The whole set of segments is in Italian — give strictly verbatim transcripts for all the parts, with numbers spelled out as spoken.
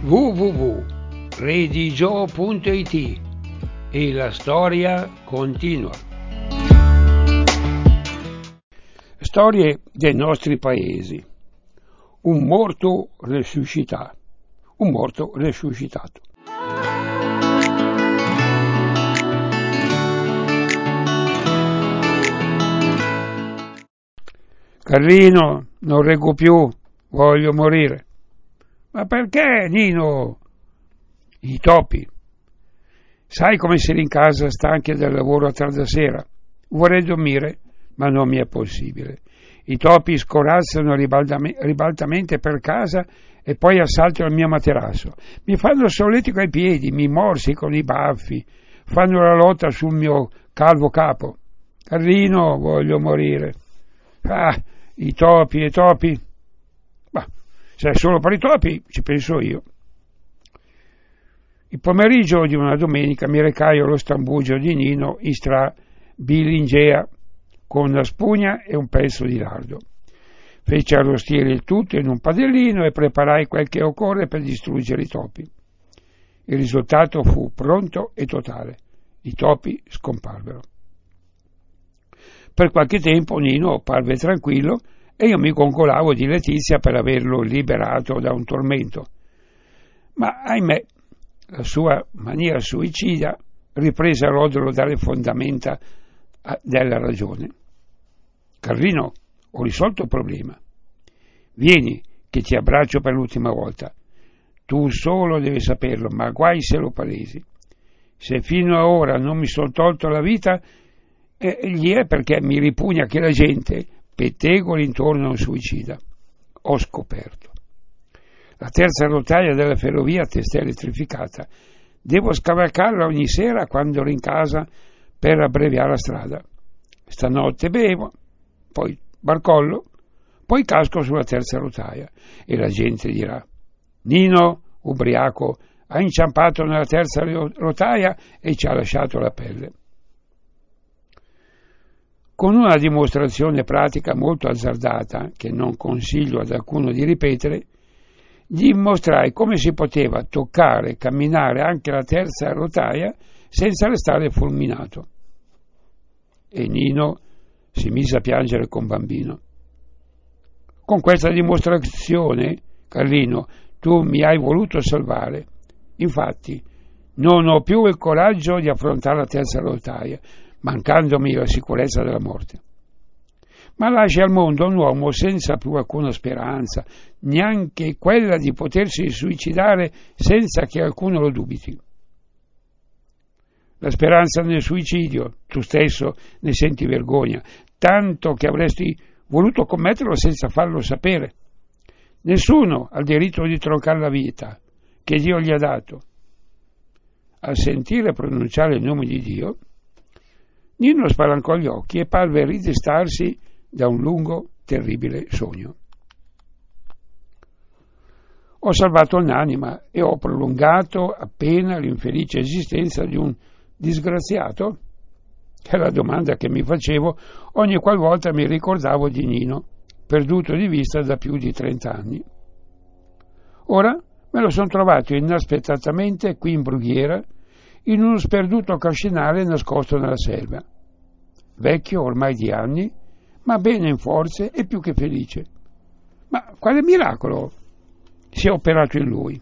w w w punto redigio punto i t e la storia continua. Storie dei nostri paesi. Un morto resuscitato. Un morto resuscitato. Carlino, non reggo più, voglio morire. Ma perché, Nino? I topi. Sai come si rincasa stanchi del lavoro a tarda sera? Vorrei dormire, ma non mi è possibile. I topi scorazzano ribaltamente per casa e poi assaltano il mio materasso. Mi fanno solletico ai piedi, mi morsicano i baffi, fanno la lotta sul mio calvo capo. Carlino, voglio morire. Ah, i topi, i topi. Ma se è solo per i topi, ci penso io. Il pomeriggio di una domenica mi recai allo stambugio di Nino in stra Bilingea con una spugna e un pezzo di lardo. Feci arrostire il tutto in un padellino e preparai quel che occorre per distruggere i topi. Il risultato fu pronto e totale. I topi scomparvero. Per qualche tempo Nino parve tranquillo e io mi gongolavo di letizia per averlo liberato da un tormento. Ma, ahimè, la sua mania suicida riprese a roderlo dalle fondamenta della ragione. Carlino, ho risolto il problema. Vieni, che ti abbraccio per l'ultima volta. Tu solo devi saperlo, ma guai se lo palesi. Se fino a ora non mi sono tolto la vita, eh, gli è perché mi ripugna che la gente pettegoli intorno a un suicida. Ho scoperto. La terza rotaia della ferrovia testè elettrificata. Devo scavalcarla ogni sera quando ero in casa per abbreviare la strada. Stanotte bevo, poi barcollo, poi casco sulla terza rotaia e la gente dirà: Nino, ubriaco, ha inciampato nella terza rotaia e ci ha lasciato la pelle. Con una dimostrazione pratica molto azzardata, che non consiglio ad alcuno di ripetere, gli mostrai come si poteva toccare e camminare anche la terza rotaia senza restare fulminato. E Nino si mise a piangere con bambino. Con questa dimostrazione, Carlino, tu mi hai voluto salvare. Infatti, non ho più il coraggio di affrontare la terza rotaia, mancandomi la sicurezza della morte. Ma lasci al mondo un uomo senza più alcuna speranza, neanche quella di potersi suicidare senza che qualcuno lo dubiti. La speranza nel suicidio, tu stesso ne senti vergogna, tanto che avresti voluto commetterlo senza farlo sapere. Nessuno ha il diritto di troncare la vita che Dio gli ha dato. Al sentire pronunciare il nome di Dio, Nino spalancò gli occhi e parve ridestarsi da un lungo, terribile sogno. Ho salvato un'anima e ho prolungato appena l'infelice esistenza di un disgraziato? È la domanda che mi facevo ogni qualvolta mi ricordavo di Nino, perduto di vista da più di trent'anni. Ora me lo sono trovato inaspettatamente qui in brughiera, in uno sperduto cascinale nascosto nella selva. Vecchio ormai di anni, ma bene in forze e più che felice. Ma quale miracolo si è operato in lui?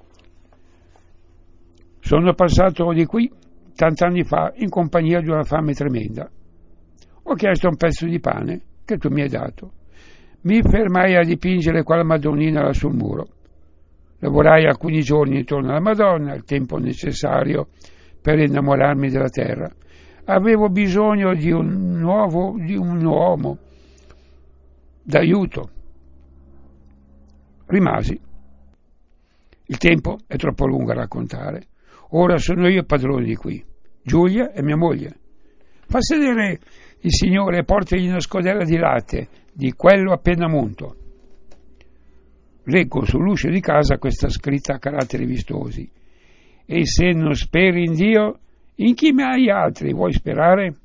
Sono passato di qui tant'anni fa in compagnia di una fame tremenda. Ho chiesto un pezzo di pane che tu mi hai dato. Mi fermai a dipingere quella Madonnina là sul muro. Lavorai alcuni giorni intorno alla Madonna, il tempo necessario per innamorarmi della terra. Avevo bisogno di un nuovo, di un uomo d'aiuto. Rimasi. Il tempo è troppo lungo a raccontare. Ora sono io padrone di qui. Giulia è mia moglie. Fa sedere il Signore e portagli una scodella di latte, di quello appena munto. Leggo sull'uscio di casa questa scritta a caratteri vistosi. E se non speri in Dio, in chi mai altri vuoi sperare?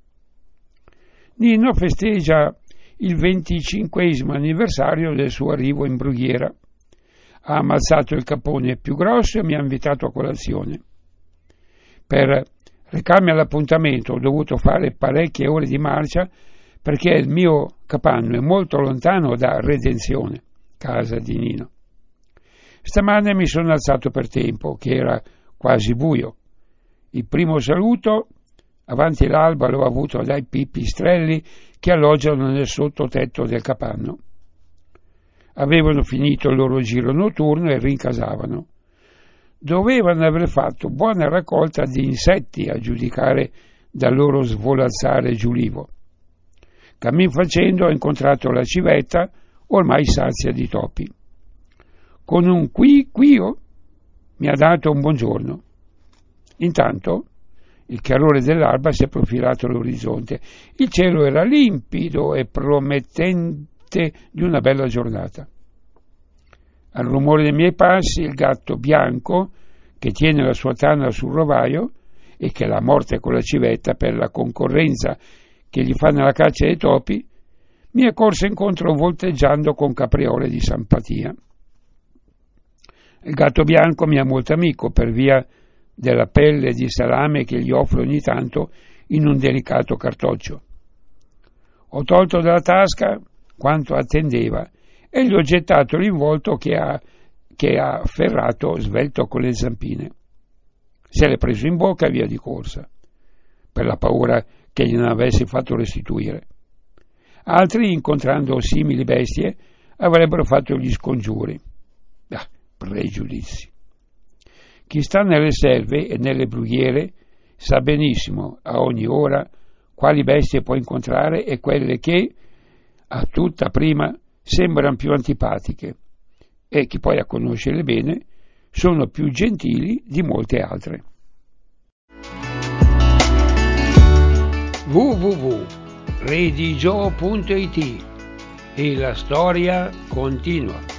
Nino festeggia il venticinquesimo anniversario del suo arrivo in brughiera. ha ammazzato il capone più grosso e mi ha invitato a colazione. Per recarmi all'appuntamento ho dovuto fare parecchie ore di marcia perché il mio capanno è molto lontano da Redenzione, casa di Nino. Stamane mi sono alzato per tempo, che era quasi buio. Il primo saluto avanti l'alba l'ho avuto dai pipistrelli che alloggiano nel sottotetto del capanno. Avevano finito il loro giro notturno e rincasavano. Dovevano aver fatto buona raccolta di insetti a giudicare dal loro svolazzare giulivo. Cammin facendo ho incontrato la civetta, ormai sazia di topi. Con un qui quio mi ha dato un buongiorno. Intanto il chiarore dell'alba si è profilato all'orizzonte. Il cielo era limpido e promettente di una bella giornata. Al rumore dei miei passi il gatto bianco, che tiene la sua tana sul rovaio e che l'ha morta con la civetta per la concorrenza che gli fa nella caccia dei topi, mi è corso incontro volteggiando con capriole di simpatia. Il gatto bianco mi è molto amico per via della pelle di salame che gli offro ogni tanto in un delicato cartoccio. Ho tolto dalla tasca quanto attendeva e gli ho gettato l'involto che ha, che ha afferrato svelto con le zampine. Se l'è preso in bocca e via di corsa, per la paura che gliene avessi fatto restituire. Altri, incontrando simili bestie, avrebbero fatto gli scongiuri. Ah, pregiudizi. Chi sta nelle selve e nelle brughiere sa benissimo a ogni ora quali bestie può incontrare e quelle che, a tutta prima, sembrano più antipatiche e chi poi a conoscerle bene sono più gentili di molte altre. w w w punto redigio punto it e la storia continua.